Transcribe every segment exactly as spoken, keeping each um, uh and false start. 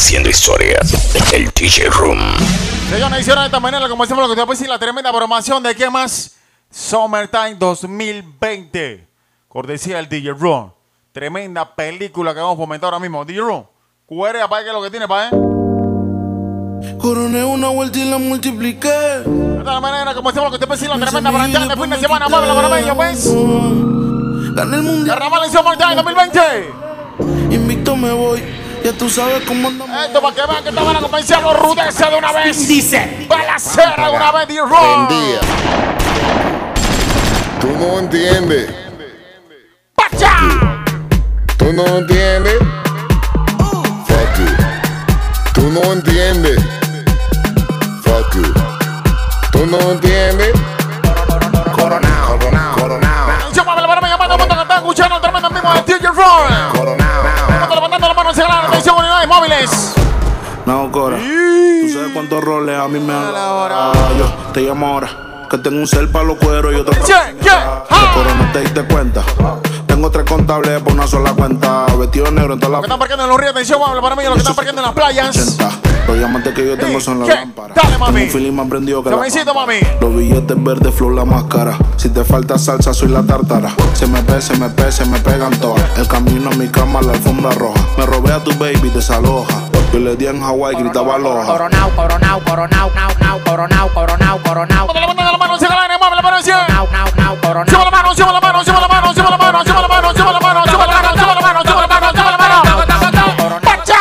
Haciendo historia, el D J Room. Señores, hicieron de esta manera, como decimos, lo que te voy a decir, la tremenda programación de ¿qué más? Summertime dos mil veinte. Cortesía del D J Room. Tremenda película que vamos a fomentar ahora mismo. D J Room, cuere, apague, ¿qué es lo que tiene, pa' eh? Coroné una vuelta y la multipliqué. De esta manera, como decimos, lo que te voy a decir, la tremenda programación de fin de semana, mueve para mí, pues. Gané el mundial. Carnaval en Summertime dos mil veinte. Invicto me voy. Ya tú sabes cómo andamos. Esto para que vean que esta van a comenzar los rudeza de una vez. Dice. Balacera de una vez, D J Room. Vendía. Tú no entiendes. ¡Pacha! Tú no entiendes. Fuck you. Tú no entiendes. Fuck you. Tú no entiendes. Coronao, coronao, coronao. Atención, mami, para mí, llamando a mundo que está escuchando el tremendo mismo de D J Room. Coronao. Levantando las manos hacia la atención, unidades móviles. No, Cora. Tú sabes cuántos roles a mí me han dado. Yo te llamo ahora. Que tengo un cel para los cueros y otro para Yeah, yeah. Cora, no te diste cuenta. Tengo tres contables por una sola cuenta. Vestido negro en toda Los que la están parqueando en los ríos, atención, mami, para mí, los que están parqueando en las playas. ochenta. Los diamantes que yo tengo son las ¿Qué? lámparas. Dale, mami. Tengo un feeling más prendido que la Suavecito, pámpara. mami. Los billetes verdes, flor la máscara. Si te falta salsa, soy la tártara. Se me pe, se me pe, se me pegan todas. El camino a mi cama, la alfombra roja. Me robé a tu baby, desaloja. Yo le di en Hawái, gritaba aloha. Coronao, coronao, coronao, nao, nao, coronao, coronao, coronao. Levantando las manos hacia el aire, mami, para atención. Nao, nao, nao, coronao. Sube la mano, sube la mano, sube la mano, sube la mano, sube la mano, sube la mano, sube la mano, sube la mano, sube la mano, sube la mano. ¡Pacha!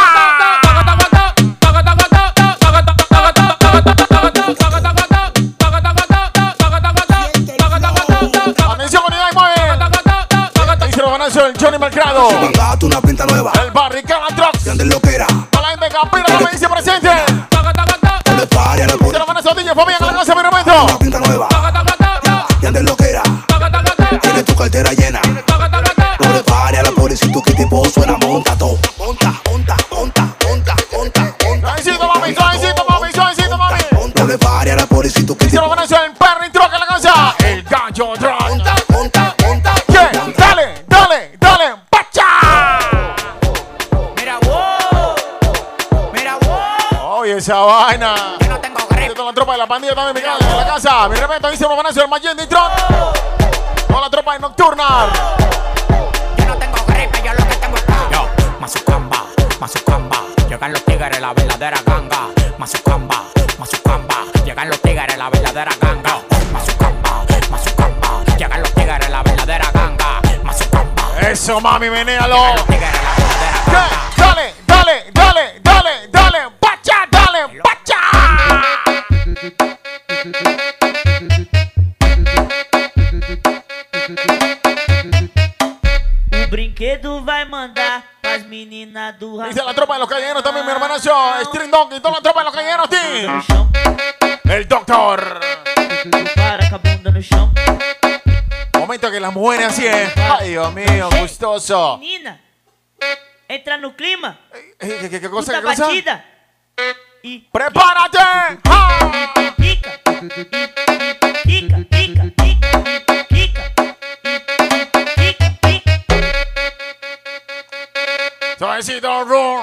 Atención, unidades móviles. Ahí se lo van a hacer el Johnny Mercado. Mangato, una pinta nueva. El Barricada Trucks. Grande lo que era. A la gente de Campina, no me dice presente. No le pare, no Se lo van a hacer D J Fabián en la casa de mi momento. una pinta nueva. Y andes lo que era. Tienes tu cartera llena. No le pare a la pobrecito que tipo suena. Monta todo. Monta, monta, monta, monta, monta, monta. Suavecito, mami, suavecito, mami, suavecito, mami. No le pare a la pobrecito que Y se lo tipo. van a hacer el Perry Truck en la casa. El Gancho Truck. Monta, monta, monta. ¿Qué? Dale, dale, dale. ¡Pacha! Mira, wow. Mira, wow. Oye, esa vaina. Yo no tengo grip. Toda la tropa de la pandilla también mi casa, en la casa. Mi repente dice lo van a hacer el Mayendi Truck. Toda la tropa de Nocturnal. Yo no tengo grip, yo lo que tengo es calma. Yo, Mazucamba, Mazucamba. Llegan los tigres, la verdadera ganga. Mazucamba, Mazucamba. Llegan los tigres, la verdadera ganga. Mazucamba, Mazucamba. Llegan los tigres, la verdadera ganga. Mazucamba. Eso, mami, menéalo. Llegan los tigres, la verdadera ¿Qué? ganga. Dale, dale, dale, dale, dale. ¡Pacha, dale, pacha! O brinquedo vai mandar pras meninas do Dice la tropa de los callejeros también, mi hermano yo. String Donkey, toda la tropa de los callejeros, no team. chão, El doctor. para com a bunda no chão. Momento que las mujeres así es. Ay, Dios mío, gustoso. Menina, entra no clima, Eh, ¿Qué, qué, qué cosa, puta qué cosa? batida. E ¡Prepárate! ¡Ja! pica, e pica, pica, pica, pica, e pica, pica. Suavecito, room.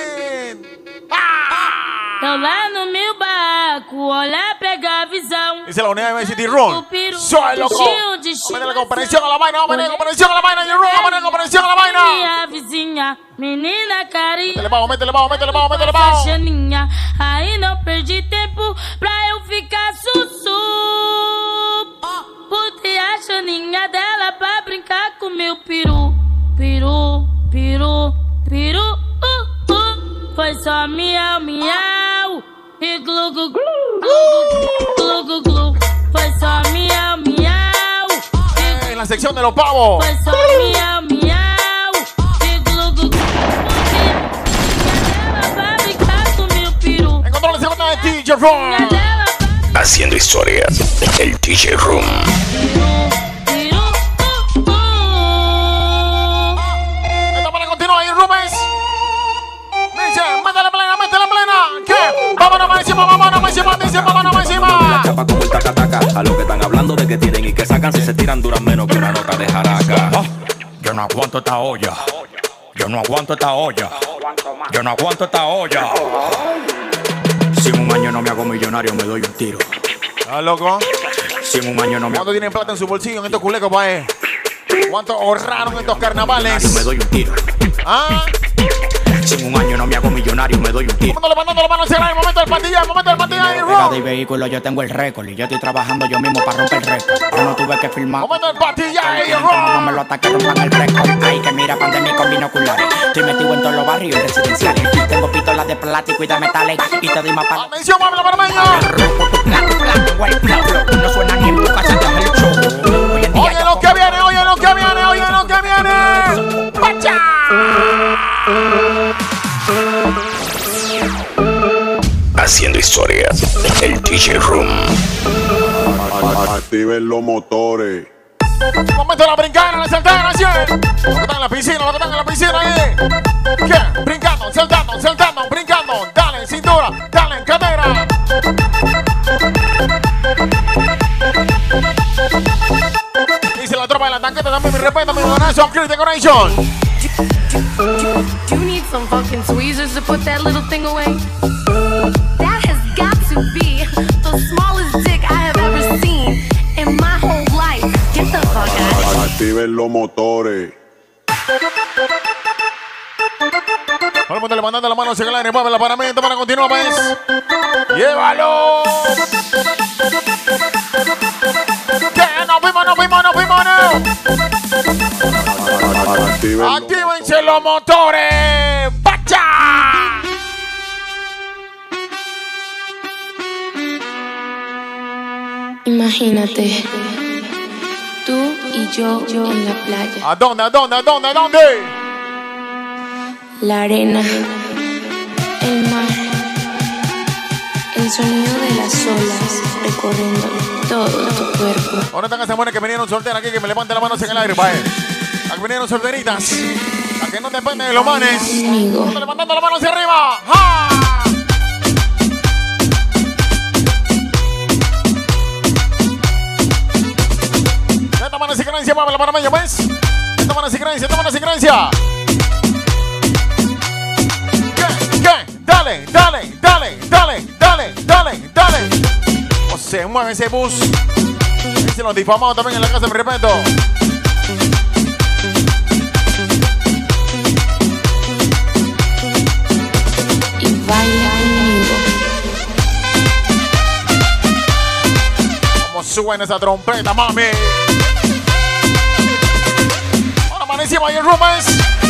Tô lá no meu barco, olhar, pegar a visão. Dice la unidad de M C T Room. Soy loco. Cheio de Vamos a la comprensión a la vaina, vamos a la comprensión a la vaina, Room. Vamos a la comprensión a la vaina. Minha vizinha, menina carinha. Métele bajo, métele bajo, métele bajo, métele bajo. Janinha, aí não perdi tempo pra eu ficar sussu. Botei a Janinha dela pra brincar com meu peru. Peru, peru, peru, uh, uh. Foi só miau, miau. E glu, glu, glu, glu, glu, glu. Foi só miau, miau. En la sección de los pavos. Foi só miau, miau. E glu, glu, glu. Botei a dela pra brincar com meu peru. Encontró la segunda de D J Room. Haciendo historia, el D J Room. Esto para continuar ahí, Rubens. Dice, métele plena, métele plena. ¿Qué? Vámonos más encima, vámonos más encima, dice, vámonos más encima. Chapa como el taca-taca. A lo que están hablando de que tienen y que sacan. Si se tiran duran menos que una nota de jaraca. Oh, yo no aguanto esta olla. Yo no aguanto esta olla. Yo no aguanto esta olla. Si en un año no me hago millonario, me doy un tiro. ¿Estás loco? Si en un año no me ¿Cuánto tienen plata en su bolsillo en estos culecos, pae? ¿Cuánto ahorraron en estos carnavales? me doy un tiro. ¿Ah? Si en un año no me hago millonario, me doy un tiro. Mándale, mandando la mano hacia el momento del patilla, el momento del patilla. Pegada y vehículo, yo tengo el récord y yo estoy trabajando yo mismo para romper el récord. Yo no tuve que filmar. Momento del patilla, y no me lo ataque, rompan el récord. Ay, que mira, pandemia con binoculares. Estoy metido en todos los barrios y residenciales. Tengo pistolas de plástico y de metales y te doy más para. ¡Atención, Pablo Parmeño! No suena ni en tu casa, te el show. Oye lo que viene, oye lo que viene, oye lo que viene. ¡Pacha! Haciendo historia, el D J Room. Activen los motores. Momento de la brincada, la saltada, ¿sí? Lo que están en la piscina, lo que están en la piscina ahí. ¿Qué? Brincando, saltando, saltando, brincando. Dale, cintura, dale, cadera. Dice la tropa de la tanqueta, también mi respeto, mi donación, Chris Decoration. Do you need some fucking tweezers to put that little thing away? That has got to be the smallest dick I have ever seen in my whole life. Get the fuck out. Activen los motores. Todo el mundo le mandando la mano hacia el aire, mueve la paramento para continuar, pues. ¡Llévalo! ¡Que nos fuimos, nos fuimos, nos fuimos, no! Activen los ¡Actívense los motores! ¡Pacha! Imagínate, tú y yo, yo en la playa. ¿A dónde, a dónde, a dónde, a dónde? La arena, el mar, el sonido de las olas recorriendo todo tu cuerpo. ¿Dónde están esas mujeres que vinieron solteras aquí? Que me levanten la mano hacia el aire, pa' él. A que vinieron solteritas. A que no dependen de los manes. Conmigo. ¿Dónde levantando la mano hacia arriba? ¡Ja! Esta mano sin creencia, mueve la parameña, ¿ves? Esta mano sin creencia, esta mano sin creencia. Dale, dale, dale, dale, dale, dale, dale. O se mueve ese bus. Dicen los difamados también en la casa, mi respeto. Y baila conmigo. Como suena esa trompeta, mami. Ahora amanecimos ahí en Rumors.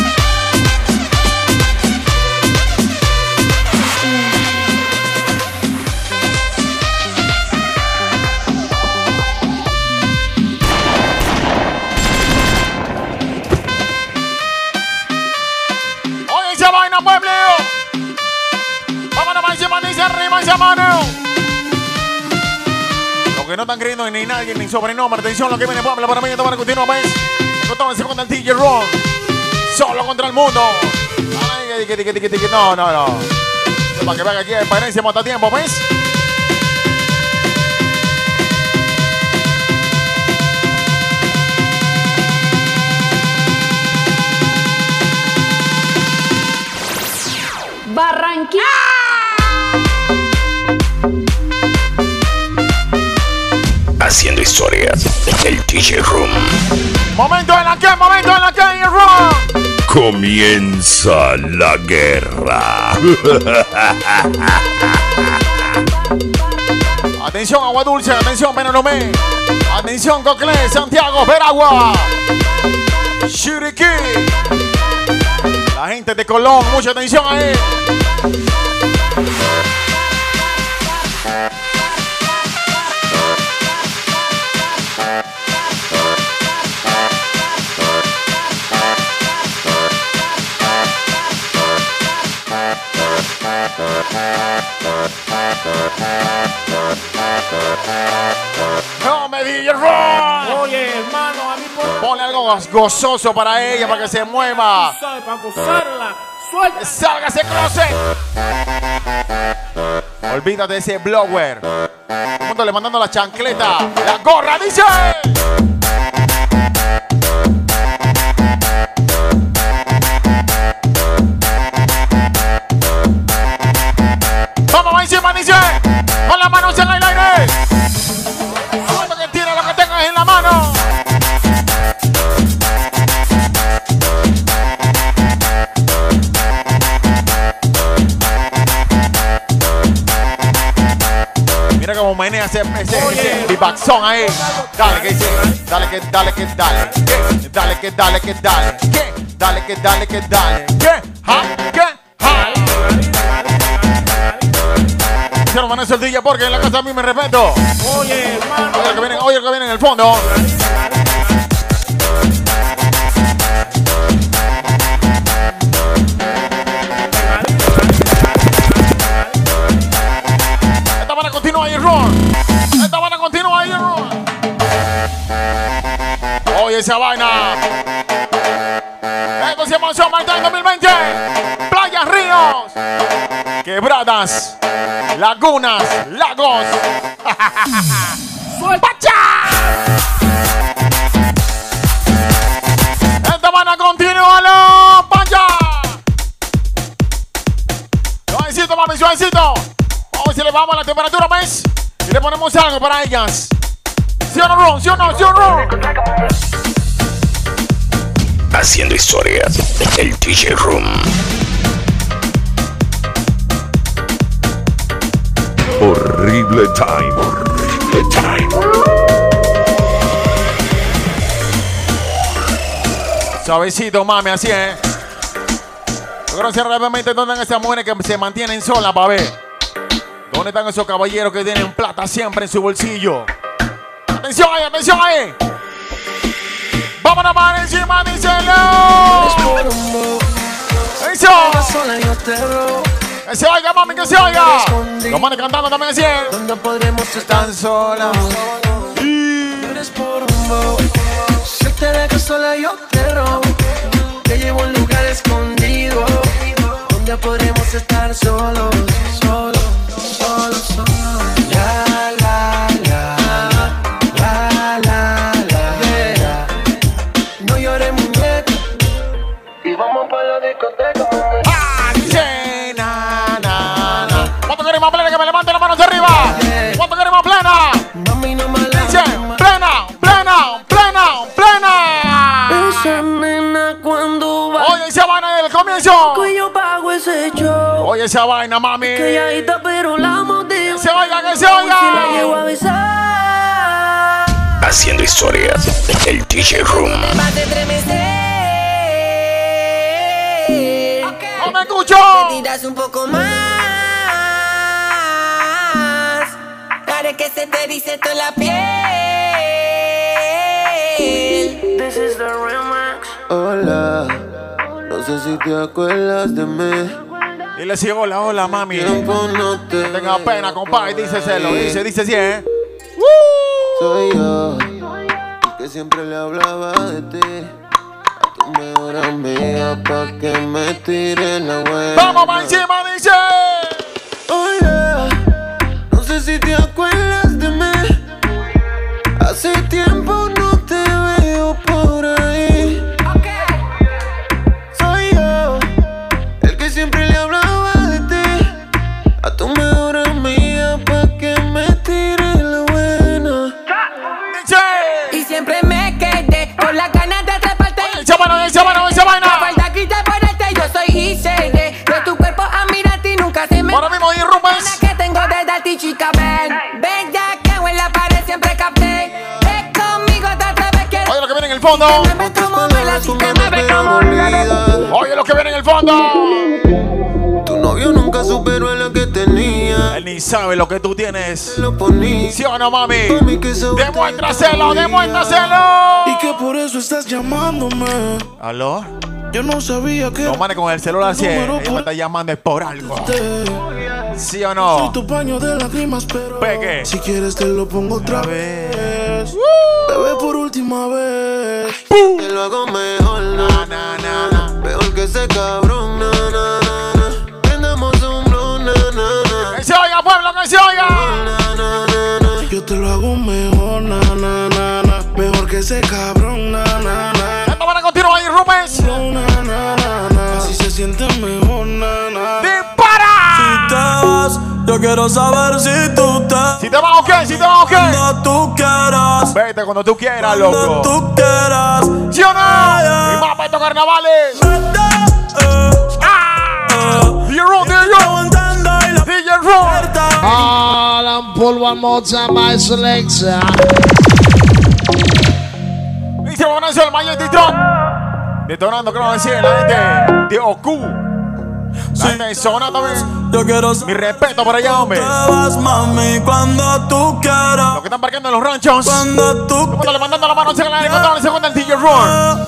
Lo que no están creyendo ni nadie, ni sobrenombre. Atención, lo que viene Pablo para mí, para continuar, ¿ves? Encontramos contra el D J Ron. Solo contra el mundo. Ay, que, que, que, que, que, no, no, no. Para que vean aquí en Parencia mata tiempo, ¿ves? Barranquilla. Haciendo historia, el D J Room. Momento en la que, momento en la que, Room. Comienza la guerra. Atención, Agua Dulce, atención, Penolomé. Atención, Coclé, Santiago, Veragua. Chiriquí. La gente de Colón, mucha atención ahí. No me digas, oye, hermano, a mí por... Ponle algo gozoso para ella, para que se mueva. Para gozarla. Suelta. Salga ese closet. Olvídate de ese blower. Todo el mundo le mandando la chancleta. La gorra, dice. cómo menea ese, ese, ese beatboxón ahí. Dale que sí, dale que dale que dale. ¿Qué? Dale que dale que dale. ¿Qué? Dale que dale que dale. ¿Qué? ¿Ja? ¿Qué? ¿Ja? Quiero poner el D J porque en la casa a mí me respeto. Oye, hermano. Oye el que viene, oye el que viene en el fondo. Esta van a continuar ahí, Ron. Esta van a continuar ahí, Ron. Oye esa vaina. Esto se llama Summertime dos mil veinte. Playas, ríos, quebradas, lagunas, lagos. ¡Pacha! Esta van a continuar, pacha. Suavecito, mami, suavecito. Vamos a ver si le bajamos la temperatura, ¿ves? Y le ponemos algo para ellas. ¿Sí o no, Ron? ¿Sí o no? ¿Sí o no? Haciendo historia, el D J Room. Horrible time, horrible time. Suavecito, mami, así es. Yo quiero saber realmente dónde están esas mujeres que se mantienen solas para ver. ¿Dónde están esos caballeros que tienen plata siempre en su bolsillo? Atención ahí, atención ahí. Vámonos para encima, díselo. Eso. Que se oiga, mami, que se oiga. Los manes cantando también así. Donde podremos estar solas. Eres por un si te dejo sola, yo te robo. Te llevo a un lugar escondido. Donde podremos estar solos. Solos, solos, solos. La, la, la. La, la, la. Yeah. No llores, muñeca. Y vamos para la discoteca. ¿Cuánto queremos plena? Que me levante las manos arriba. ¿Cuánto queremos plena? Dice, plena, plena, plena, plena. Esa nena cuando va. Oye esa vaina del comienzo. Que yo pago ese show. Oye esa vaina, mami. Que ya está, pero la motivo. Que se oiga, que se oiga. Si la llevo a besar. Haciendo historia, el D J Room. No me escucho. Te tiras un poco más. Para que se te erice toda la piel. This is the remix. Hola, no sé si te acuerdas de mí. Y le sigo hola, hola, mami. Tiempo no te no tenga pena, compadre. Díceselo, dice, dice sí, ¿eh? Soy yo, que siempre le hablaba de ti. A tu mejor amiga pa' que me tire la buena. Vamos para encima, dice. Hola, no sé si te acuerdas de mí. Hace tiempo no te veo por ahí. Soy yo, el que siempre le hablaba de ti. A tu mejor amiga pa' que me tire la buena. Y siempre me quedé con las ganas de atraparte. Esa vaina, esa vaina, esa vaina. La falta grita por este, yo soy I C D. De tu cuerpo a mirarte y nunca se me. Ahora mismo irrumpes. Que tengo de darte, chica, ven. Ven ya que en la pared siempre capté. Ven conmigo otra vez quiero. Oye lo que viene en el fondo. Oye lo que viene en el fondo. Tu novio nunca superó lo que tenía. Él ni sabe lo que tú tienes. Lo ponía. ¿Sí o no, mami? Demuéstraselo, demuéstraselo. Y que por eso estás llamándome. ¿Aló? Yo no sabía que. No, manes, con el celular así. Ella me está llamando es por algo. ¿Sí o no? Soy tu paño de lágrimas, pero. Pegue. Si quieres te lo pongo otra vez. Bebé, por última vez. Te lo hago mejor, na, na, na, na. Mejor que ese cabrón, na, na, na, na. Prendamos un blow, na, na, na. Que se oiga, pueblo, que se oiga. Na, na, na, na. Yo te lo hago mejor, na, na, na, na. Mejor que ese cabrón, na, na, na. Esto van a continuar ahí, Rubens. Na, na, na, na. Así se siente mejor, na, na. ¡Dispara! Si te vas, yo quiero saber si tú te. Si te vas, ok, si te vas, ok. Cuando tú quieras. Vete cuando tú quieras, loco. Cuando tú quieras. ¿Sí o no? Y más para estos carnavales. Ah. D J Ron, D J Ron. D J Ron. A la and pull one more time, my selector. Dice Bonazo, el mayor Titrón. Detonando, creo que decir, la gente de Oku. La gente de Zona también. Yo quiero Mi respeto por allá, hombre. te vas, mami, cuando tú quieras. Los que están parqueando en los ranchos. Cuando tú quieras. Levantando la mano, se la encontraron en segunda el D J Ron.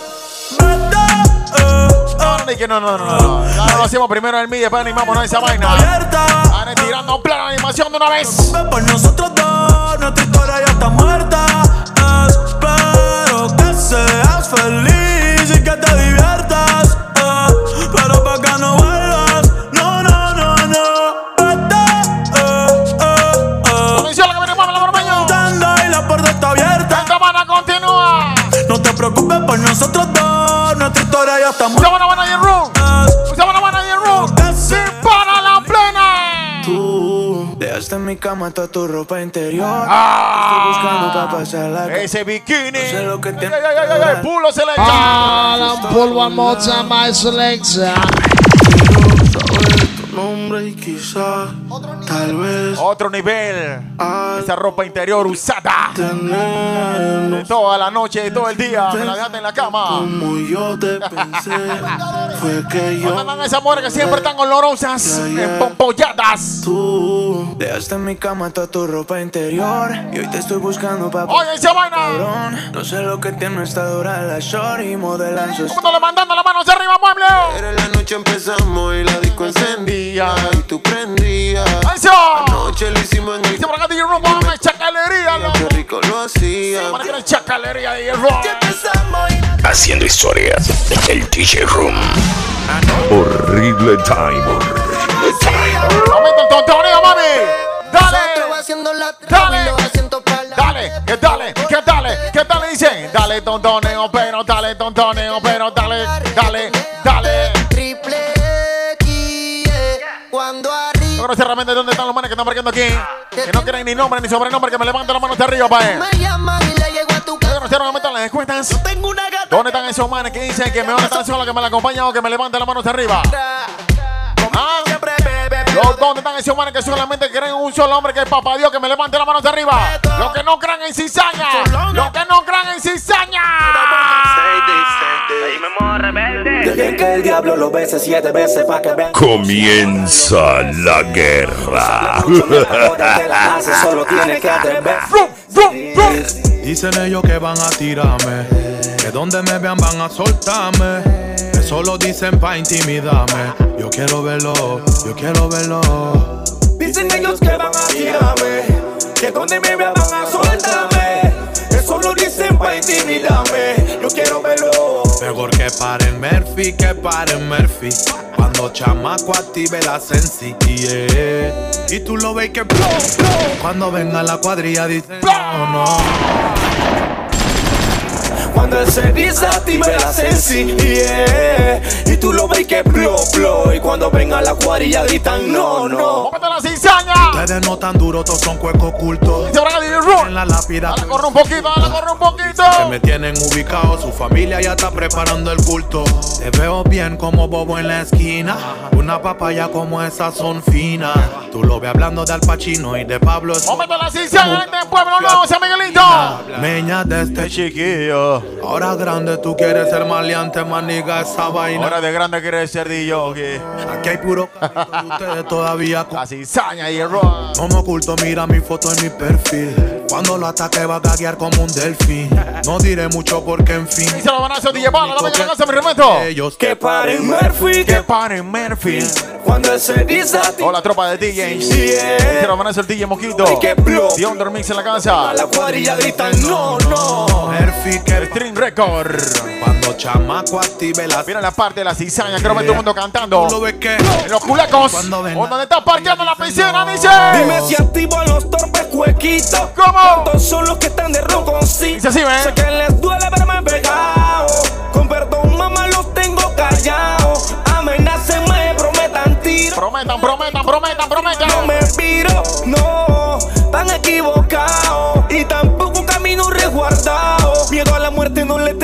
No, no, no, no, no. Ya lo hacemos primero en el mí, después animamos a esa vaina. Están tirando un plano de animación de una vez. Por nosotros dos, nuestra historia ya está muerta. Espero que seas feliz y que te diviertas. Eh, pero para que no vuelvas, no, no, no, no. Atención, la que viene, mueve la bormeño. Y la puerta está abierta. Esta semana continúa. No te preocupes por nosotros dos, nuestra historia ya está muerta. Usamos una buena y en room. Usamos una buena y en room. Para la plena. Tú dejaste en mi cama toda tu ropa interior. Ah, Estoy buscando para pasarla. ese bikini. No sé lo que Ay, tiene. ay, ay, ay, ay, pulo se le echa. Ah, and pull one more time, my selector. Nombre y quizás, tal vez Otro nivel. Esa ropa interior usada. tenernos De toda la noche, de todo el día. Me la dejaste en la cama. como yo te pensé. Fue que yo ¿Dónde están esas mujeres que siempre están olorosas? Empompolladas. tú Dejaste en mi cama toda tu ropa interior. Y hoy te estoy buscando para Oye, esa vaina. cabrón. No sé lo que tiene esta dura la shorty modelan su ¿Cómo le mandando las manos arriba, mueble? Pero en la noche empezamos y la disco encendía y tú prendías. ¡Eso! Anoche lo hicimos en el Dice por acá D J Room, vamos a chacalería, loco. qué rico lo hacía. Para que era chacalería D J Room. Haciendo historia. El D J Room. Horrible time. Aumenta el tontoneo, mami. Dale. Dale. Dale, que dale, que dale, que dale, dice. Dale tontoneo, pero dale tontoneo, pero dale, dale, dale. Triple X, cuando arriba. Yo no sé realmente dónde están los manes que están marcando aquí. Que no quieren ni nombre ni sobrenombre, que me levanten las manos de arriba, pa' él. Me llaman y le llego a tu casa. Yo no sé realmente las encuestas. ¿Dónde están esos manes que dicen que me van a estar solos, que me la acompañan o que me levanten las manos de arriba? ¿Ah? Los, ¿Dónde están esos manes que solamente creen un solo hombre que es papá Dios, que me levante las manos de arriba? Los que no creen en cizaña. Los que no creen en cizaña. Dejen que el diablo lo bese siete veces pa' que vean. Comienza la guerra. Solo tiene que atrever. Dicen ellos que van a tirarme, que donde me vean van a soltarme. Eso lo dicen pa' intimidarme. Yo quiero verlo, yo quiero verlo. Dicen ellos que van a tirarme, que donde me vean van a soltarme. Eso lo dicen pa' intimidarme. Yo quiero verlo. Mejor que paren Murphy, que paren Murphy. Cuando chamaco active la sensi, yeah. Y tú lo ves que blow, blow. Cuando venga la cuadrilla dice no, no. Cuando él se desactive la sensi, yeah. Y tú lo ves que blow, blow. Y cuando venga la cuadrilla gritan no, no. ¡Cómete la cizaña! Ustedes no tan duros, todos son cuecos ocultos. Dice por acá D J Room. En la lápida Dale, corre un poquito, dale, corre un poquito. que me tienen ubicado, su familia ya está preparando el culto. Te veo bien como bobo en la esquina. Una papaya como esas son finas. Tú lo ves hablando de Al Pacino y de Pablo. ¡Cómete la cizaña, gente del pueblo nuevo, San Miguelito! Meña de este chiquillo. Ahora grande tú quieres ser maleante, maniga esa vaina. Ahora de grande quieres ser D J. Aquí hay puro y ustedes todavía con la cizaña y el rock. No me oculto, mira mi foto en mi perfil. Cuando lo ataque va a gaguear como un delfín. No diré mucho porque en fin. Dice los banazos D J Bala, la mañana la casa, mi remeto. Ellos que paren Murphy, que paren Murphy. Cuando se dice a ti. Hola tropa de D Js. Yeah. Dice los banazos el D J Mosquito. The Under Mix en la casa. La cuadrilla gritan no, no. Murphy que String Record. Cuando chamaco active la. Mira la parte de la cizaña, quiero ver todo el mundo cantando. Tú lo ves que en los culecos. O donde está parqueando la piscina, dice. Dime si activo a los torpes cuequitos. ¿Cómo? ¿Cuántos son los que están de ron sí? Dice así, ¿ven? Sé que les duele verme pegado. Con perdón, mamá, los tengo callados. Amenacen, me prometan tiro. Prometan, prometan, prometan, prometan. No me viro, no, tan equivocado. Y tampoco camino resguardado. Miedo a la muerte no le tengo.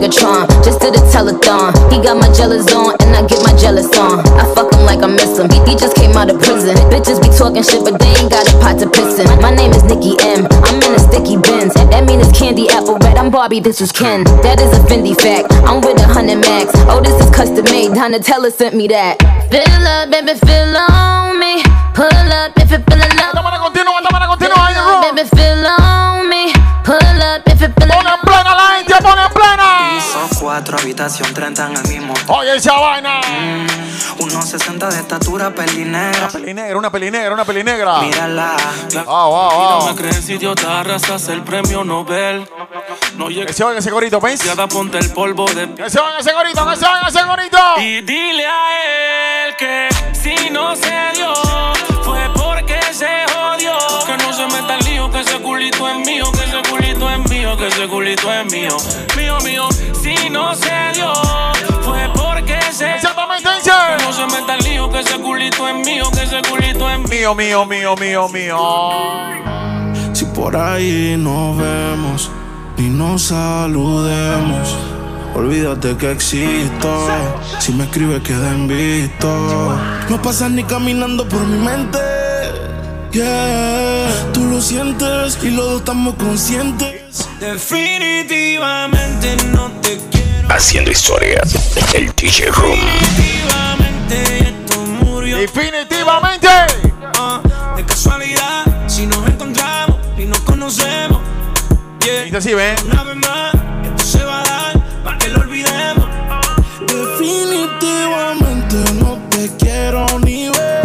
Megatron. Just did a telethon. He got my jealous on, and I get my jealous on. I fuck him like I miss him. He, he just came out of prison. Bitches be talking shit, but they ain't got a pot to piss in. My name is Nicki M. I'm in a sticky Benz. That mean it's candy apple red. I'm Barbie, this is Ken. That is a Fendi fact. I'm with a hundred max. Oh, this is custom made. Donatella sent me that. Fill up, baby, fill on me. Pull up if it feel alone. Cámara continua, cámara continua, ahí, Ru. Baby, fill on me. Pull up if it feel alone. Pon en plena la India, pon en plena. Piso cuatro, habitación treinta en el mismo. Oye, esa vaina. Mm, uno sesenta de estatura, pelinegra. Una pelinegra, una pelinegra, una pelinegra. Mírala. Wow, wow, wow. No me crees, idiota, arrasas el premio Nobel. No llega. Que se oiga ese gorito, ¿ves? Ya da ponte el polvo de. Que se oiga ese gorito, que se oiga ese gorito. Y dile a él que si no se dio, fue porque se jodió. Que no se meta el lío, que ese culito es mío, que ese culito es mío, que ese culito es mío. Mío, mío, si no se dio, fue porque se. Exactamente, dice. Que no se meta el lío, que ese culito es mío, que ese culito es mío. Mío, mío, mío, mío, mío. Si por ahí nos vemos y nos saludemos, olvídate que existo. Si me escribes queda en visto. No pasas ni caminando por mi mente. Yeah, tú lo sientes y los dos estamos conscientes. Definitivamente no te quiero. Haciendo historia, el D J Room. Definitivamente esto murió. Definitivamente. Uh, de casualidad, si nos encontramos y nos conocemos. Yeah. Y así, ¿ven? Una vez más, esto se va a dar para que lo olvidemos. Definitivamente no te quiero ni ver.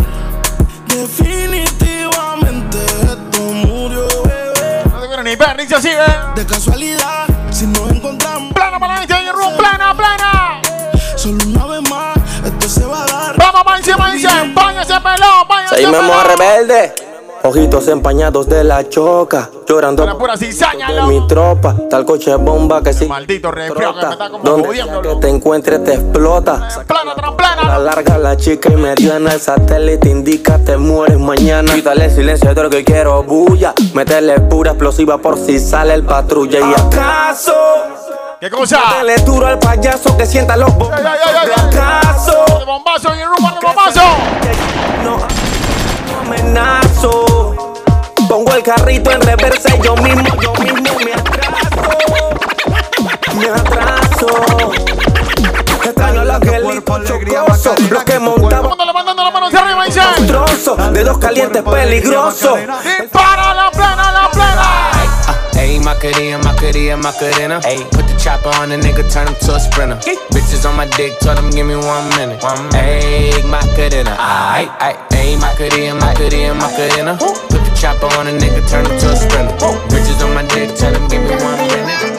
Definitivamente esto murió, bebé. No te quiero ni ver, dice así, ¿ven? De casualidad, si nos encontramos. Plana para la D J Room, plana, plana. Solo una vez más, esto se va a dar. Vamos para encima, dice. Váyase pelón, váyase pelón. Seguimos rebelde. Ojitos empañados de la choca, llorando la pura cizaña, de mi tropa, tal coche bomba que sí. Maldito resfriado que me está como donde sea que te encuentre te explota. Plana, plana. La larga la chica y mediana, el satélite indica te mueres mañana. Quítale silencio de lo que quiero bulla, meterle pura explosiva por si sale el patrulla. Y acaso ¿qué cosa? Métele duro al payaso que sienta los bombazos. Ya, ya, ya, ya. De acaso de bombazo y el rumbo de bombazo. No, no amenazo. Pongo el carrito en reversa y yo mismo, yo mismo me atraso. Me atraso. Extraño lo que el lipo chocoso, lo que montaba. Cuando levantando la mano hacia arriba, dice. Un trozo de dos calientes peligrosos. Dispara la plena, la plena. Ayy, Macarena, Macarena, Macarena. Ayy, put the chopper on the nigga, turn him to a sprinter. Bitches on my dick, tell them give me one minute. Ayy, Macarena, aight, aight. Ayy, Macarena, Macarena, Macarena. Put the chopper on the nigga, turn him to a sprinter. Bitches on my dick, tell them give me one minute.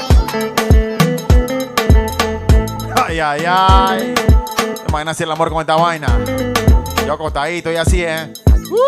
Ay, ay, ay. Imagina hacer el amor con esta vaina. Yo acostadito y así, eh. Uh.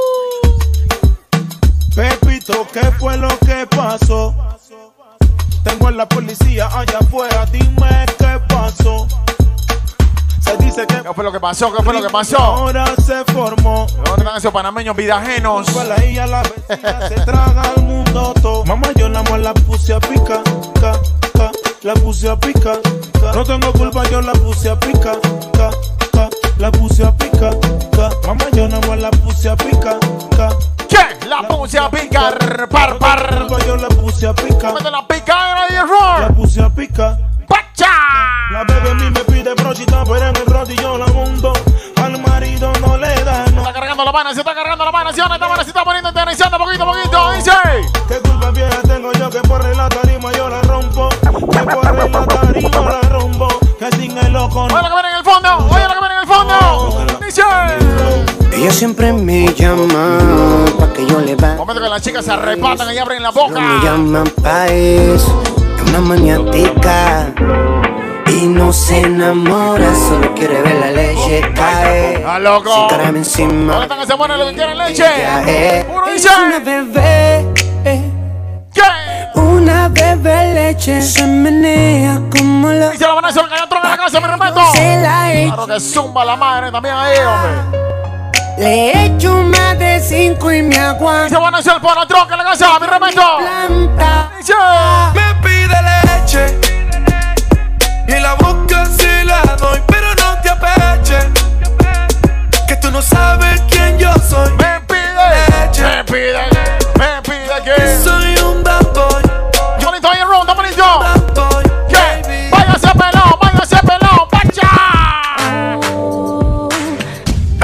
Pepito, ¿qué fue lo que pasó? Tengo a la policía allá afuera, dime qué pasó. Se dice que... ¿Qué fue lo que pasó? ¿Qué fue lo que pasó? Ahora se formó. ¿Dónde están esos panameños vidajenos? Y a la vecina se traga al mundo todo. Mamá, yo la más la puse a pica, ca, ca, la puse a pica, ca. No tengo culpa, yo la puse a pica, ca, ca, la puse a pica, ca. Mamá, yo la más la puse a pica, ca. ¿Qué? La puse a picar, par, par. Yo la puse a picar. Mete la picadera y error. La puse a picar. ¡Pacha! La bebé a mí me pide brochita, pero en el broti yo la monto. Al marido no le da, no. Se está cargando la mano, se está cargando la mano. Esta mano se está poniendo interesante, poquito, poquito. Dice. ¿Qué culpa vieja tengo yo que por la tarima yo la rompo? Que por la tarima la rompo. Que sin el loco. Oye lo que viene en el fondo. Oye lo que viene en el fondo. Dice. Ella siempre me llama pa' que yo le vaya. Momento que las chicas se arrebatan y abren la boca. Me llaman pa' eso, es una maniática. Y no se enamora, solo quiere ver la leche caer. ¡Ah, loco! Sin carame encima. ¿Dónde están esas buenas lo que quieren leche? Es Uno dice. una bebé. ¿Qué? Una bebé leche se menea como la. Dice la Vanessa, el cañón en la casa, mi respeto. Se la claro que zumba la madre también ahí, hombre. Le echo más de cinco y me aguanta. Dice Vanessa, el pano troca en la casa, mi respeto. Planta. Dice. Me pide leche.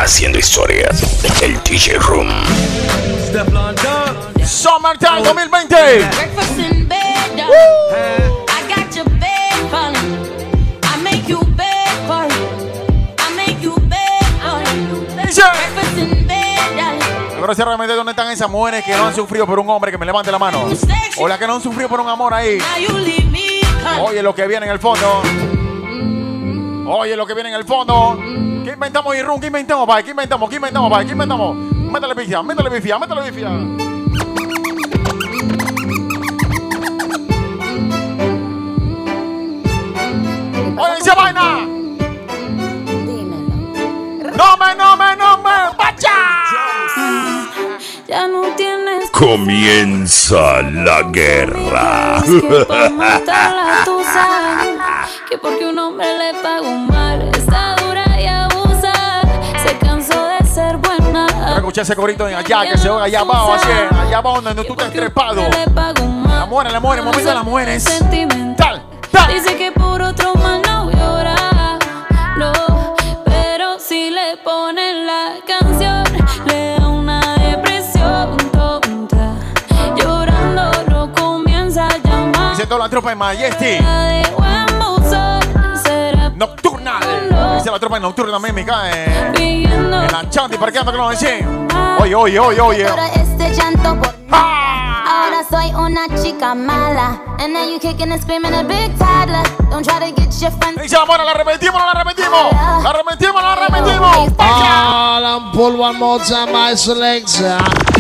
Haciendo historias. El D J Room. Summertime dos mil veinte. Breakfast in bed, darling. I got your bed calling. I make you bed for you. I make you bed for you. Breakfast in bed, darling. Yo quiero saber realmente dónde están esas mujeres que no han sufrido por un hombre, que me levante la mano. O las que no han sufrido por un amor ahí. Oye lo que viene en el fondo. Oye lo que viene en el fondo. ¿Qué inventamos, Irrun? ¿Qué inventamos, pa? ¿Qué inventamos? ¿Qué inventamos, pa? ¿Qué inventamos? Métale bifia, métale bifia, métale bifia. Oye, esa vaina. No me, no me, no me. ¡Pacha! Ya no tienes. Comienza la guerra. Que pa' matarla tú sabes que porque un hombre le paga un mal está dura y abusa. Se cansó de ser buena. Escuché ese corito en allá que se oiga allá abajo, así, allá abajo donde tú estás trepado. La muere, la muere, momento de las mujeres. Sentimental. Dice que por otro mal no llora, no, pero si le ponen la canción le da una depresión tonta. Llorando no comienza a llamar. Dice toda la tropa en Majesty. Nocturnal. Dice la tropa en Nocturna también me cae. En la Chanti parqueando que no decía. Oye, oye, oye, oye. Este llanto por ahora soy una chica mala. And then you kicking and screaming a big toddler. Don't try to get your friends. Dice la mona, la repetimos, la repetimos. La repetimos, la repetimos. Alan Paul, one more time, my selector.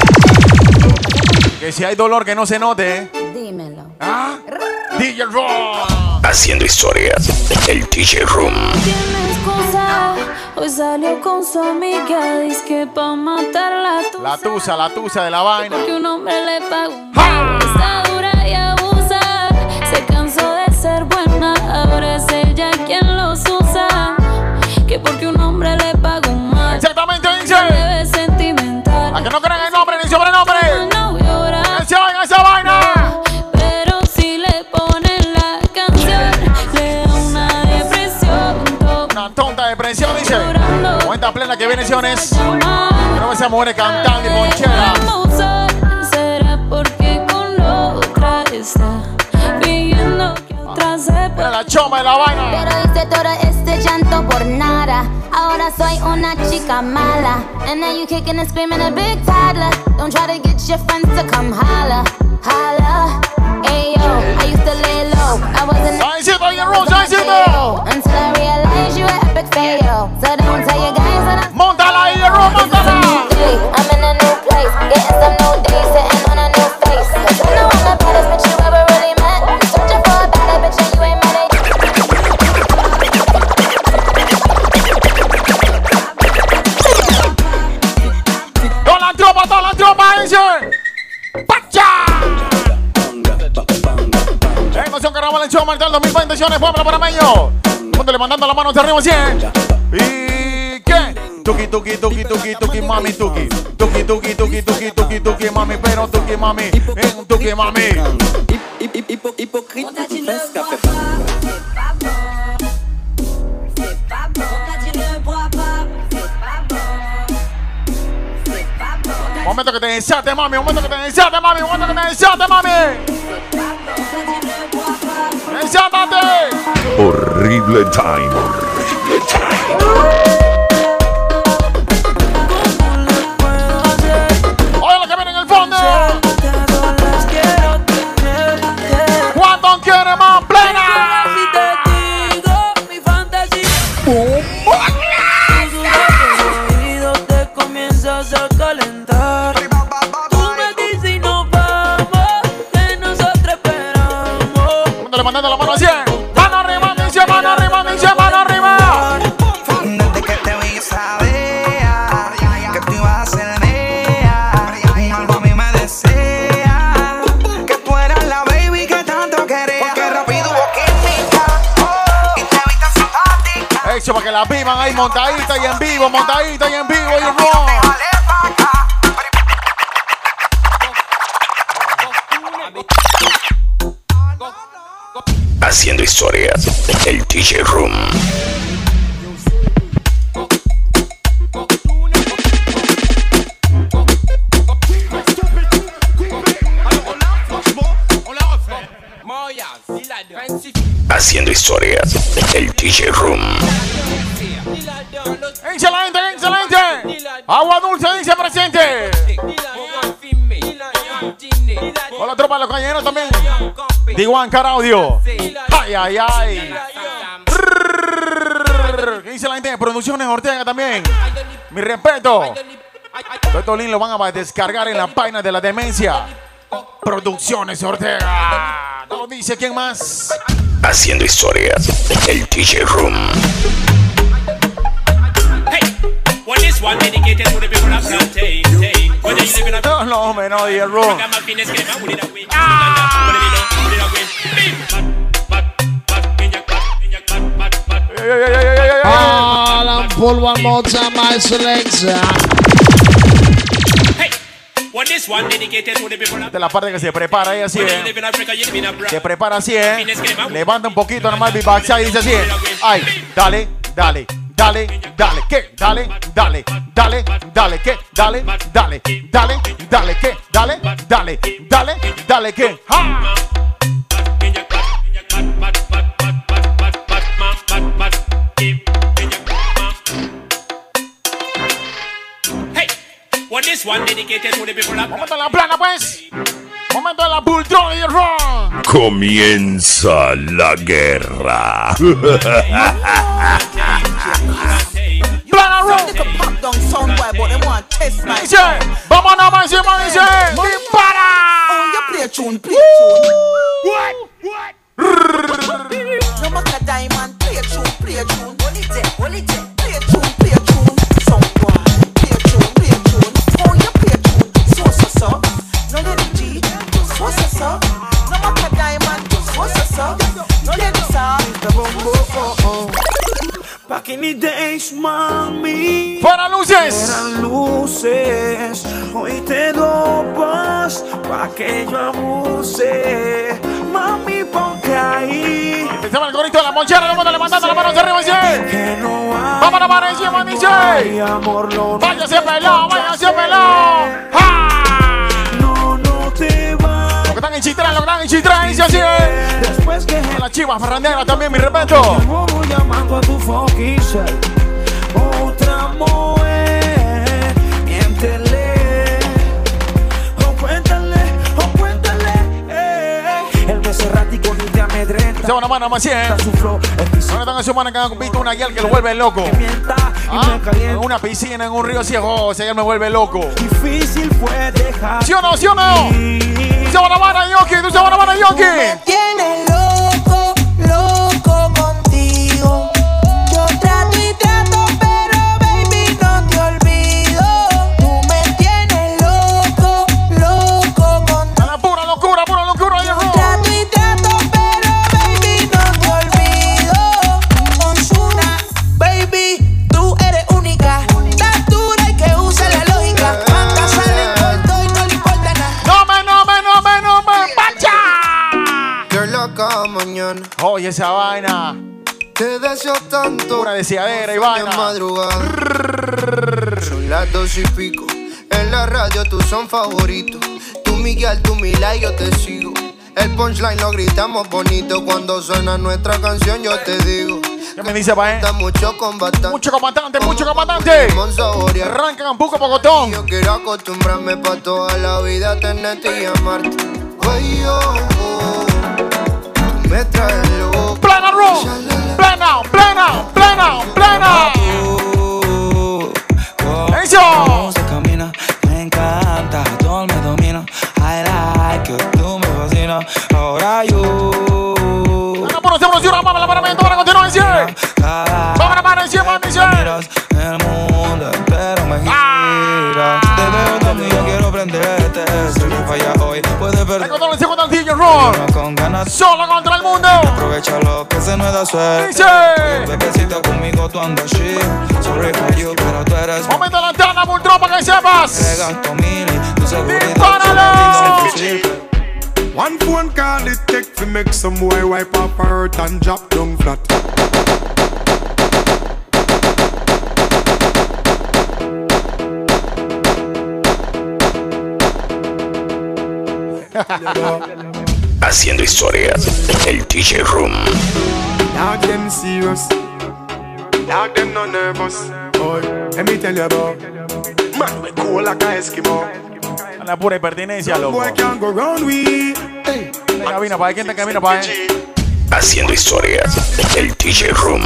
Que si hay dolor que no se note. Dímelo. ¿Ah? D J Room. Haciendo historias. El D J Room. Tienes cosa. Hoy salió con su amiga. Dice que pa' matar la tusa. La tusa, la tusa de la vaina. Porque un hombre le paga un mal. Está dura y abusa. Se cansó de ser buena. Ahora es ella quien los usa. Que porque un hombre le paga un mal. Exactamente, dice. Debe sentimental. A que no crean el nombre ni sobrenombre. No llora. Que se oiga esa vaina. Pero si le ponen la canción le da una depresión tonta. Una tonta depresión, dice. Cuenta plena que bendiciones. No esas mujeres cantando y ponchera. Será porque con la otra está pidiendo que otra sepa. Mira la choma de la vaina. Pero hice todo este llanto por nada. Ahora soy una chica mala. And then you kicking and screaming a big toddler. Don't try to get your friends to come holla, holla. Ayo, I used to lay low. I wasn't until I realized you were epic fail. So don't tell your guys that I'm Montala ahí, Ro, montala. I'm in a new place, getting some new days, sitting on a new face. 'Cause I know I'm the baddest bitch you ever really met. I'm searching for a better bitch and you ain't met it. Toda la tropa, toda la tropa, dice. ¡Pacha! Emoción que grabamos el show Martel dos mil veinte, pueblo panameño. Póntale mandando la mano hacia arriba, cien. ¿Y qué? Tuki, tuki, tuki, tuki, tuki, mami, tuki. Tuki, tuki, tuki, tuki, tuki, tuki, mami, pero tuki, mami. Es un tuki, mami. Hipócrita, tu fesse café. Momento que te desate, mami. Momento que te desate, mami. Momento que te desate, mami. ¡Desátate! Horrible time. Horrible time. Oye lo que viene en el fondo. ¿Cuánto quiere más plena? Mandando la mano así. Mano arriba, dice, mano arriba, dice, mano arriba. Desde que te vi sabía que tú ibas a ser mía. Algo a mí me desea que tú eras la baby que tanto quería. Porque rápido hubo química y te vi tan simpática. Hecho para que la vivan ahí montadita y en vivo, montadita y en vivo y no. Haciendo historias. El D J Room. historias. El D J Room. ¡Excelente, excelente! Agua dulce dice presente. Con la tropa de los cañeros también. Diwan Caraudio. Ay, ay, ay. ¿Qué dice la gente de Producciones Ortega también? Mi respeto. Todo estos links lo van a descargar en la página de la demencia. Producciones Ortega. ¿No lo dice quién más? Haciendo historias. El D J Room. No, no, menos D J Room. All and pull one more time, my selector. De la parte que se prepara ahí así, ¿eh? Se prepara así, ¿eh? Levanta un poquito nomás el backside y dice así, ¿eh? Ay, dale, dale, dale, dale, ¿qué? Dale, dale, dale, dale, ¿qué? Dale, dale, dale, dale, ¿qué? Dale, dale, dale, dale, ¿qué? ¡Ja! Momento de la plana, pues. Momento de la Bulldog y el Ron. Comienza la guerra. Plana Ron. Dice, vamos a más encima, dice. Dispara. Back in the days, mami. ¡Fuera luces! Eran luces. Hoy te dopas pa' que yo abuse. Mami, ponte ahí. Empezamos el gorrito de la monchera. Vamos levantando las manos arriba, dice. Vamos a para encima, dice. Váyase pelado, váyase pelado. ¡Ja! No, no te vas. Los que están en Chitrán, los que están en Chitrán, dice así. Después que a la chiva farranderas también, mi respeto. Llamando a tu fucking cel. Otra mujer, miéntele. O cuéntale, o cuéntale. Eh. El mes errático ni te amedrenta. Se van a mano más cien. Ahora están en su mano que han visto una guial que lo vuelve loco. ¿Ah? En una piscina, en un río ciego, ese guial me vuelve loco. Difícil fue dejar. ¿Sí o no, sí o no? Se van a mano, Yoki, tú se van a mano, Yoki. Tiene loco, loco contigo. Yo trato y trato, pero baby no te olvido. Tú me tienes loco, loco contigo. A la pura locura, pura locura, yo trato y trato, pero baby no te olvido. Onsuna, baby, tú eres única. Estás dura y que use la lógica. Manda sale corto y no le importa nada. No me, no me, no me, no me, pacha. You're loca mañana. Oye, esa vaina. Te deseo tanto. Una deseadera y vaina. Madrugada. Son las dos y pico. En la radio tú son favoritos. Tú Miguel, tú Mila y yo te sigo. El punchline lo gritamos bonito. Cuando suena nuestra canción yo te digo. ¿Qué me dice, pa' eh? Mucho combatante. Mucho combatante, mucho combatante. Arrancan un poco pocotón. Yo quiero acostumbrarme pa' toda la vida tenerte y amarte. Oye, oh, oh, me traes loco. Plena room. Plena, plena, plena, plena. Eso. Se camina, me encanta, todo me domina. I like it, tú me fascinas. Ahora yo. Vamos a hacer una para la para para continuar dice. Vamos a para encima, dice. El mundo entero me gira. Te veo tanto y yo quiero prenderte. Si me falla hoy, puedes perder. Recuerda el segundo D J Ron. Con ganas. Solo contra el mundo. Aprovecha lo que se me da suerte. Dice. Bebecita conmigo tú andas shit. Sorry for you, pero tú eres. Momento de la entrada, Bulldog, para que sepas. Gasto mil y tu seguridad. ¡Dispáralo! One phone call it take to make some boy wipe up her hurt and drop down flat. Haciendo historia. El D J Room. Dog them serious. Dog them no nervous. Boy, let me tell you about. Man, we cool like a Eskimo. La pura pertenencia, loco. Boy can't go round we. Hey. Camina para ¿quién te camina para él? Haciendo historia. El D J Room.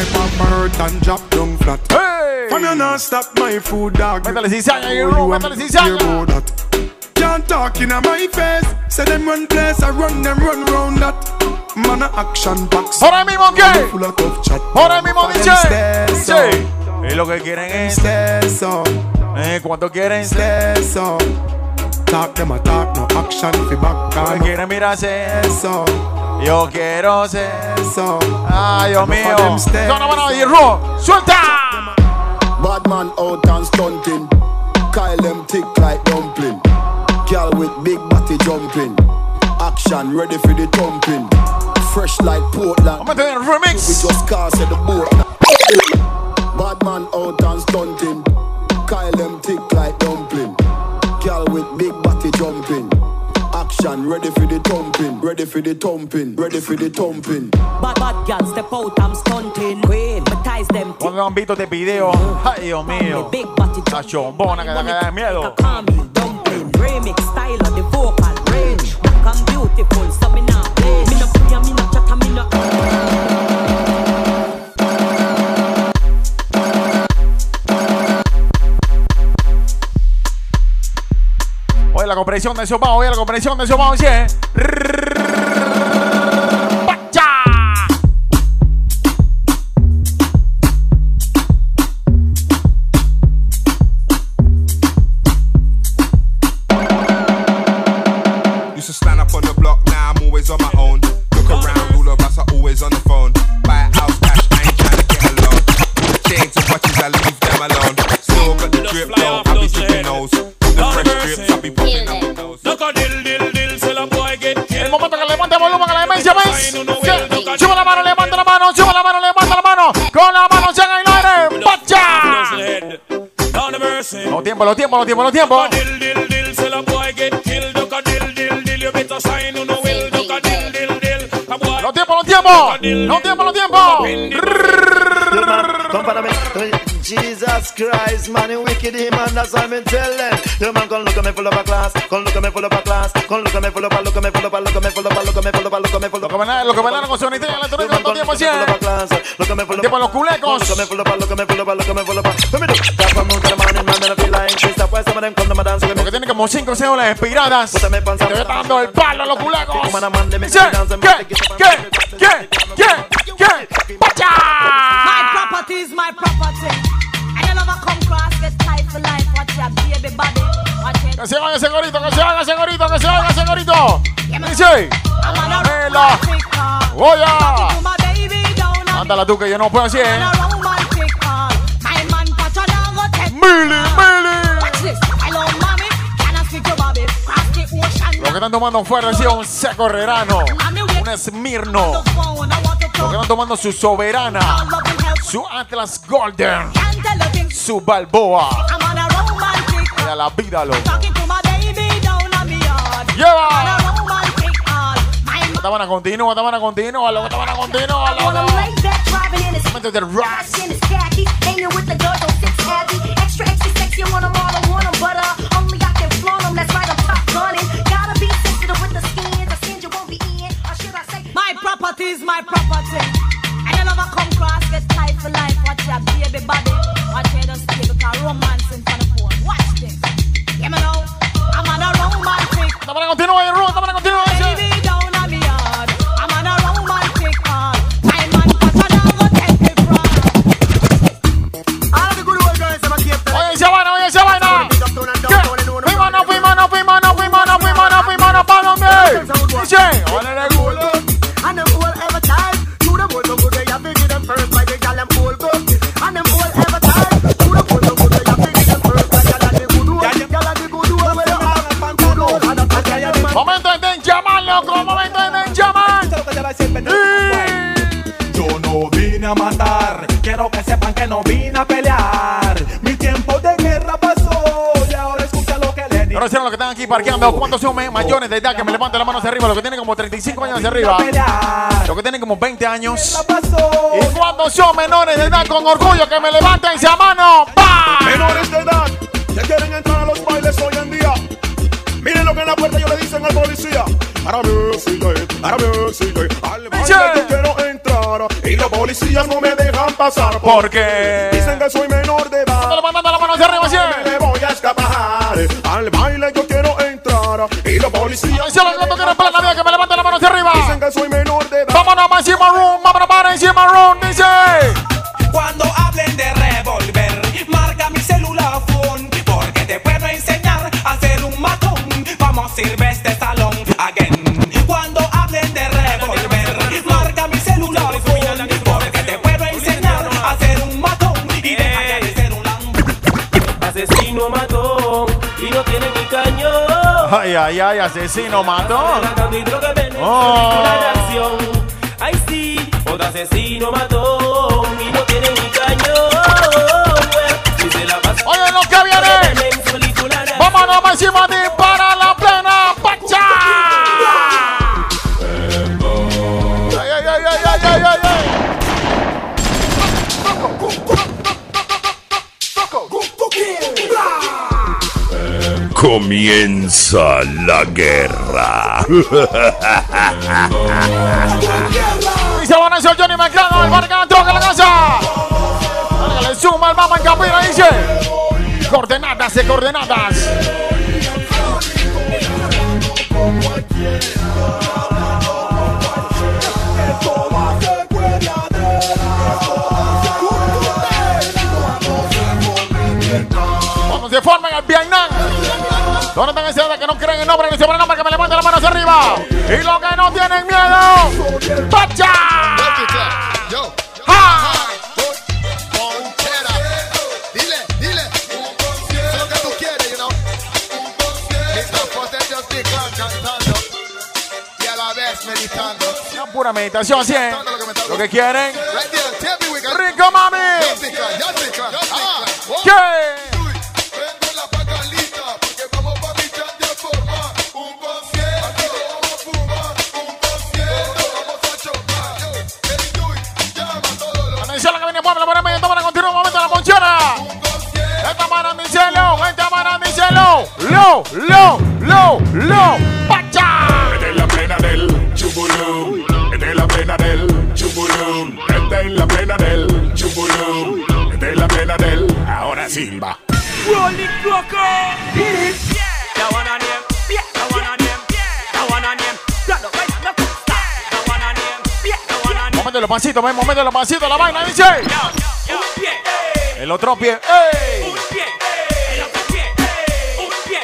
Hey. From you not stop my food, dog. Métale cizaña ahí, Room. Métale cizaña. Can't talk in my face. Say them run place, I run them run round that. Man a action box. Por ahí mismo, ¿qué? Full of tough chat. Por ahí mismo, D J. Sí. Y lo que quieren es eso. Eh, ¿cuánto quieren? Eso. Talk them a talk, no action fi back. Lo que quieren mirarse eso. Yo quiero ser eso. Ay, Dios mío. No, no, no, D J. ¡Suelta! Bad man out and stunting. Kyle them thick like dumpling. Girl with big body jumping. Action ready for the thumping. Fresh like Portland. I'm gonna do a remix. We just cast at the boat. Bad man out and stunting. Kyle them thick like dumpling. Girl with big body jumping. Action ready for the thumping. Ready for the thumping. Ready for the thumping. Bad bad girl step out, I'm stunting. Queen, baptize them. Cuando han visto este video, ay Dios mío, la chombona que da que da miedo. Remix style of the vocal range. I'm beautiful, so me not play. Me no play, me no chat, me no. Oye, la comprensión de Sopao, oye, la comprensión de Sopao, sí. El momento que levante volumen a la demencia, ¿ves? Sube la mano, levanta la mano, sube la mano, levanta la mano. Con la mano se haga el aire. ¡Pacha! Los tiempos, los tiempos, los tiempos, los tiempos. Los tiempos, los tiempos. Los tiempos, los tiempos. Jesus Christ, man, you wicked him, and that's why me tell them. Your man come look at me full of a class, come look at me full of a class, come look at me full of a, look at me full of a, look at me full of a, look at me full of a, look at me full of a. Lo que bailaron con Sonita en la torre con tiempo así. Tiempo los culecos. Look at me full of a, look at me full of a, look at me full of a. Let me do. That's why I'm moving the man in man, I feel like this. That's why some of them come to my dance with me. Porque tiene como cinco células expiradas. Te está dando el palo a los culecos. ¿Qué? ¿Qué? ¿Qué? ¿Qué? ¿Qué? ¡Pacha! My property is my property. Come cross, get tight for life. Watch your baby body. Watch it. Que se haga ese gorito, que se haga ese gorito, que se haga ese gorito. Dice. Mela. Oye. Ándala tú que yo no puedo así, eh. Mili, Mili. Lo que están tomando fuera es un seco herrano, un esmirno. Lo que están tomando su soberana, su Atlas Golden, su Balboa. Y a la vida, loco. Lleva. Estaban a continuo, estaban a continuo, loco, estaban a continuo, loco. Momento del rock. Extra, extra sexy, I want them all, I want them, but uh, only I can flaunt them, that's right, I'm top gunning. Gotta be sensitive with the skins, the skins you won't be in, or should I say, my property is my property. And you never come cross, get tight for life, watch your baby body. Watch it and stay, because romance in front of phone. Watch this. Yeah, me know, I'm on a romantic. Estamos a continuo, ahí, Ru, estamos a continuo. Baby, down on me yard. I'm on a romantic call. My man, put a dog, go take me from. All the good old girls, I'm Ahora sí, los que están aquí parqueando, ¿cuántos son mayores de edad? Que me levanten las manos hacia arriba. Los que tienen como treinta y cinco años hacia arriba. Los que tienen como veinte años. ¿Y cuántos son menores de edad con orgullo? Que me levanten esa mano. ¡Bah! Menores de edad que quieren entrar a los bailes hoy en día. Miren lo que en la puerta ellos le dicen al policía. Para ver si yo, para ver si yo, al baile yo quiero entrar. Y los policías no me dejan pasar. Porque dicen que soy menor de edad. Cuando levantando la mano hacia arriba, ¿sí? No me voy a escapar. Al baile yo quiero entrar. Y los policías atención, los que quieren plena vida, que me levanten la mano hacia arriba. Dicen que soy menor de edad. Vámonos más encima room, vámonos para encima room, dice. Cuando hablen de revolver, marca mi celular phone, porque te puedo enseñar a hacer un matón. Vamos sirve este salón again. Cuando hablen de revolver, marca mi celular phone, porque te puedo enseñar a hacer un matón. Y deja ya de ser un lambo. Asesino mató y no tiene ni cañón. Ay, ay, ay, asesino mató. Oh. Ay sí, otro asesino mató y no tiene ni cañón. Oye, lo que viene. Vámonos más encima de para la plena pacha. Ay, ay, ay, ay, ay, ay, ay, ay. Comienza la guerra. Y se van a hacer Johnny McClano, el barca troca la casa. Le suma el mama en capira, dice. Coordenadas de coordenadas. Cuando se forma en el Vietnam. ¿Dónde están esas que no creen en nombre ni sobrenombre? Que me levanten las manos hacia arriba. Y los que no tienen miedo, ¡pacha! ¡Ja! Dile, dile, sé lo que tú quieres, you know. Mientras potencias te cantando y a la vez meditando. Una pura meditación, así es. Lo que quieren. ¡Rico, mami! ¿Qué? Lo, lo, lo, lo, pacha. Esta es la plena del chubulum. Esta es la plena del chubulum. Esta es la plena del chubulum. Esta es la plena del ahora Simba. Rolling Croco. That one on him. That one on him. That one on him. That one on him. That one on him. Momento de los pasitos, momento de los pasitos, la vaina dice. El otro pie. ¡Ey! Un pie. El otro pie. Un pie.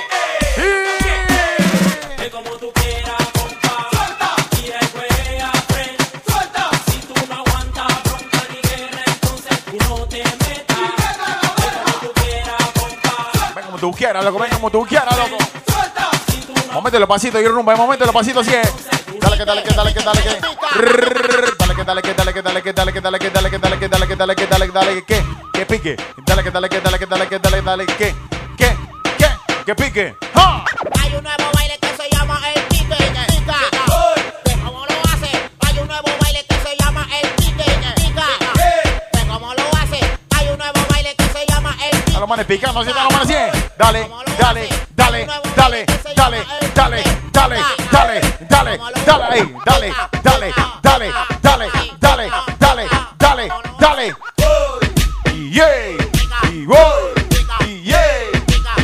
Es como tú quieras, compa. Suelta. Y después aprende. Suelta. Si tú no aguantas bronca ni guerra, entonces tú no te metas. Es como tú quieras, compa. Ven como tú quieras, loco. Ven como tú quieras, loco. Suelta. Momento de los pasitos y rumba. Momento de los pasitos, así es. Dale que dale que dale que dale que. Dale que dale que dale que dale que dale que dale que dale que dale que dale que dale que dale que dale que que pique. Dale que dale que dale que dale que dale dale que que que que pique. ¡Ja! Hay un nuevo baile que se llama el pique. Pica. ¿Ves cómo lo hace? Hay un nuevo baile que se llama el pique. Pica. ¿Ves cómo lo hace? Hay un nuevo baile que se llama el pique. A los manes picando, así están los manes así. Dale, dale, dale, dale, dale, dale, dale, dale, dale, dale, ahí, dale, dale, dale, dale, dale, dale, dale, dale. Y yay, y voy, y yay.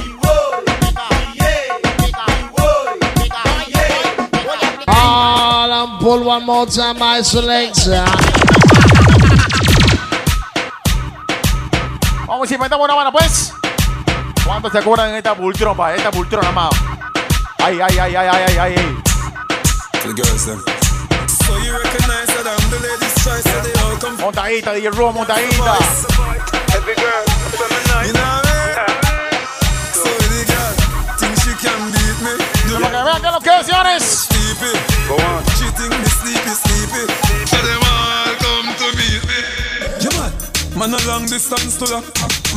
All and pull one more time, my selector. Vamos a inventar una mano, pues. ¿Cuántos se acuerdan de esta Bultron, pa? Esta Bultron, amado. Ay, ay, ay, ay, ay, ay, ay. Montadita, D J Ron, montadita. Para que vean que lo que es, señores. Man a long distance to ya.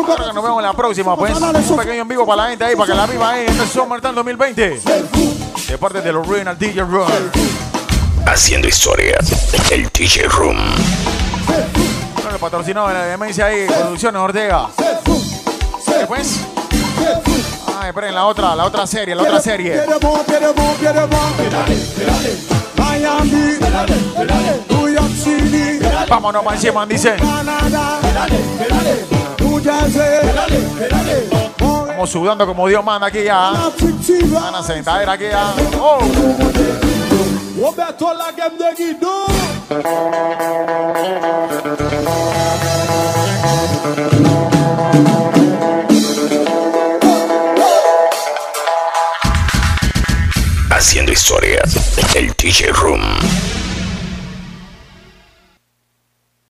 Ahora que nos vemos en la próxima, pues. Un pequeño en vivo para la gente ahí, para que la viva ahí. Este es Summertime dos mil veinte. De parte de los Original D J Room. Haciendo historia, el D J Room. Bueno, patrocinado en la demencia ahí, Producciones Ortega. ¿Qué pues? Ah, esperen, la otra, la otra serie, la otra serie. Vámonos para encima, dice. Estamos sudando como Dios manda aquí ya. Van a sentar aquí ya. Oh. Haciendo historia, el D J Room.